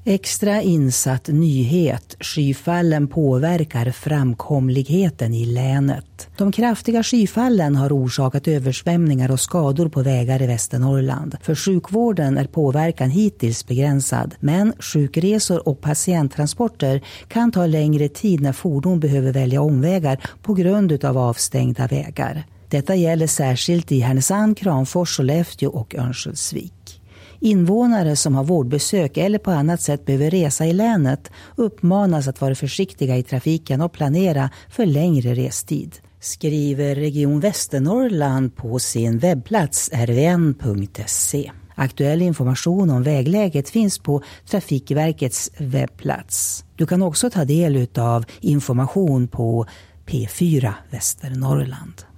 Extra insatt nyhet. Skyfallen påverkar framkomligheten i länet. De kraftiga skyfallen har orsakat översvämningar och skador på vägar i Västernorrland. För sjukvården är påverkan hittills begränsad, men sjukresor och patienttransporter kan ta längre tid när fordon behöver välja omvägar på grund av avstängda vägar. Detta gäller särskilt i Härnösand, Kramfors, Sollefteå och Örnsköldsvik. Invånare som har vårdbesök eller på annat sätt behöver resa i länet uppmanas att vara försiktiga i trafiken och planera för längre restid, skriver Region Västernorrland på sin webbplats rvn.se. Aktuell information om vägläget finns på Trafikverkets webbplats. Du kan också ta del av information på P4 Västernorrland.